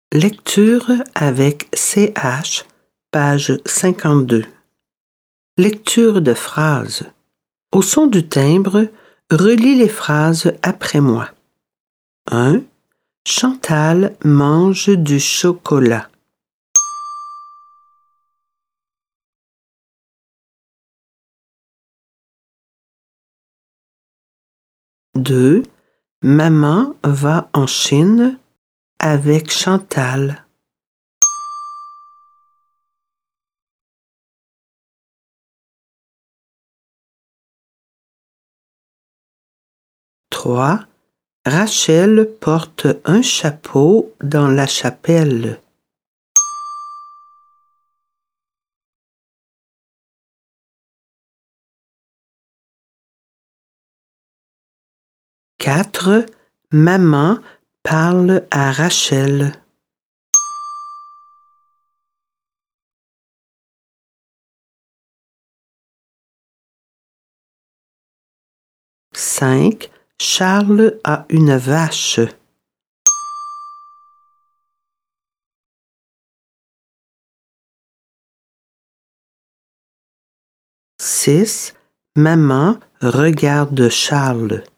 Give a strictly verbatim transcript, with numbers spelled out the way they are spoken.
Lecture avec C H, page cinquante-deux. Lecture de phrases. Au son du timbre, relis les phrases après moi. un. Chantal mange du chocolat. deux. Maman va en Chine avec Chantal. trois. Rachel porte un chapeau dans la chapelle. quatre. Maman parle à Rachel. cinq. Charles a une vache. six. Maman regarde Charles.